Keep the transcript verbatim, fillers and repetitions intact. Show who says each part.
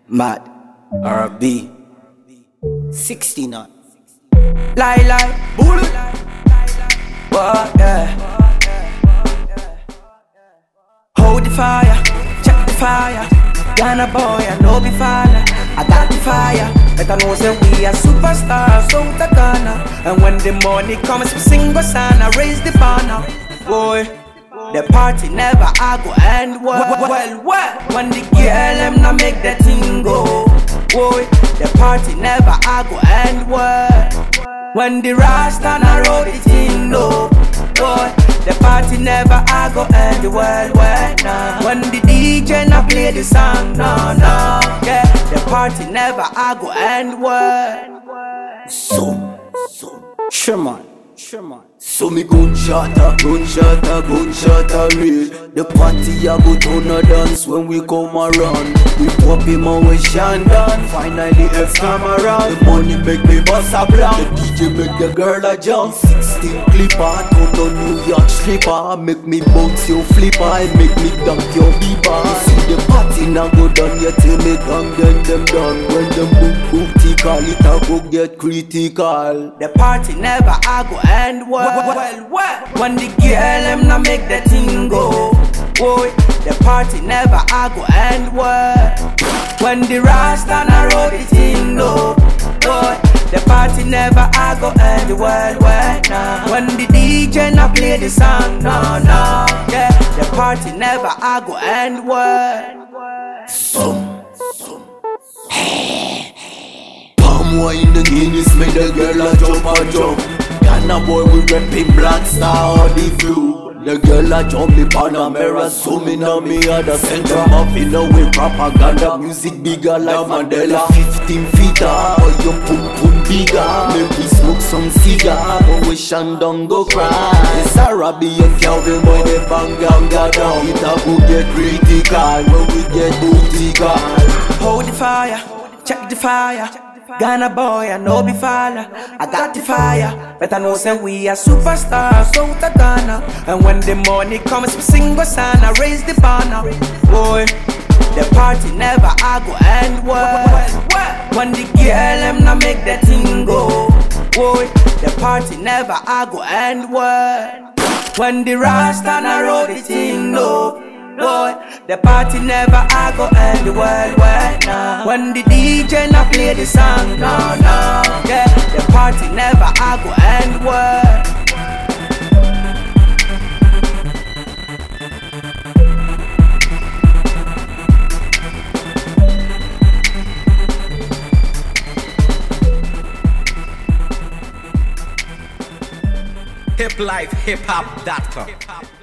Speaker 1: Mad R B sixty knot. Lie lie bullet. What yeah. Hold the fire, check the fire. Ghana boy, I know be fire. I got the fire. Better know say we are superstars out of Ghana. And when the money comes, we sing a song, I raise the banner. Boy, the party never I go end well. Well, well, when the girl them not make the thing go. Boy, the party never I go end well. When the Rasta na roll the thing no. Boy, the party never I go end well, well, nah. When the D J na play the song, no, no. Yeah, the party never I go end well. So, so, Sherman, Sherman.
Speaker 2: So me gunshot a, gunshot a, gunshot a real. The party a go turn a dance when we come around. We pop him and we Shandon. Finally F come around. The money make me bust a blank. The D J make the girl a jump. Sixteen clipper, turn to New York stripper. Make me bounce your flipper, and make me dunk your beaver. You see the party now go down, you till me gang then them done. When them boom booty call, it a go get critical.
Speaker 1: The party never I go end well. Well, well, when the girl them not make the thing go. Boy, the party never I go end well. When the Rasta na roll the thing no. Boy, the party never I go end well, well, nah. When the D J na play the song, no, no. Yeah, the party never I go end well.
Speaker 2: Some, some. Palm wine the Guinness make the girl a jump a jump. Ghana boy we reppin' Black Star on the view. The girl a jump the Panamera, zooming on me at the center. Muffin away propaganda, music bigger like Mandela. Fifteen feet up, boy your pum pum bigger. Make we smoke some cigar, but we Shandon go cry. It's Arabi and Calvin boy they bang and gather down. It a go get critical when we get bootical.
Speaker 1: Hold the fire, check the fire. Ghana boy, I know be fire. I got the fire. Better know say we are superstars out of Ghana. And when the money comes, we sing a song, I raise the banner. Boy, the party never I go end well. When the girl them not make the thing go. Boy, the party never I go end well. When the Rasta na roll the thing no. Boy, the party never I go end well, well, nah. When the D J na play the song, no, no. Yeah, the party never I go end well.
Speaker 3: hip life hip hop dot com